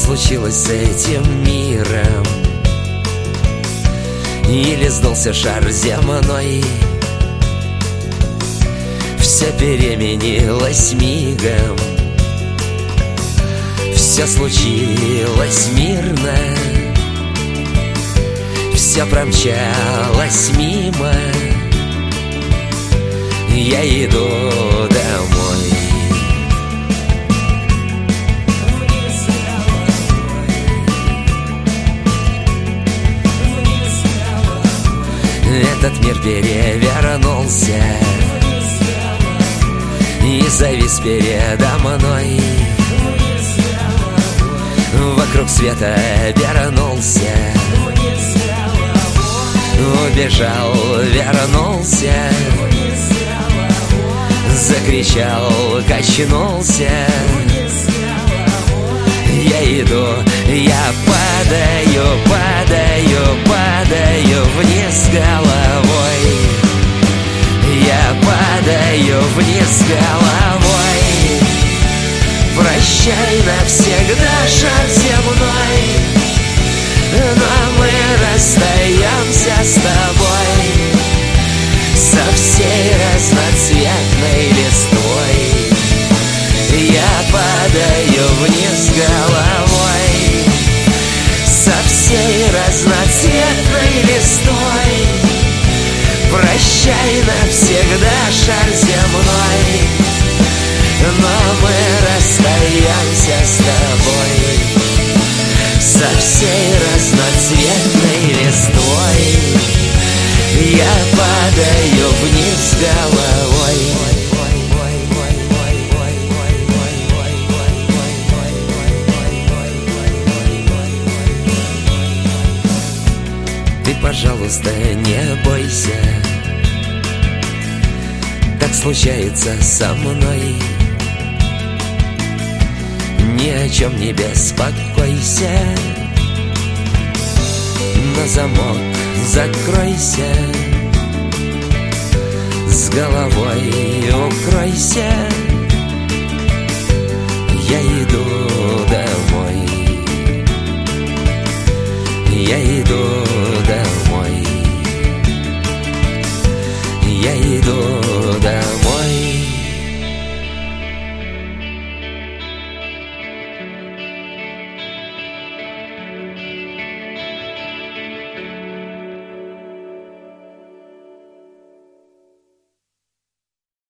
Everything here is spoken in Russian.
случилось с этим миром? Или сдался шар земной? Все переменилось мигом, все случилось мирно, все промчалось мимо. Я иду домой. Этот мир перевернулся и завис передо мной. Вокруг света вернулся, убежал, вернулся, закричал, качнулся. Я иду, я падаю, падаю, падаю вниз головой. Я падаю вниз головой. Прощай навсегда, шар земной, но мы расстаемся с тобой со всей разноцветной листвой. Я падаю вниз головой со всей разноцветной листвой. Прощай навсегда, шар земной, но мы расстаемся с тобой со всей разноцветной листвой. Я падаю вниз головой. Ты, пожалуйста, не бойся, так случается со мной. Ни о чем не беспокойся, на замок закройся, с головой укройся. Я иду домой. Я иду домой.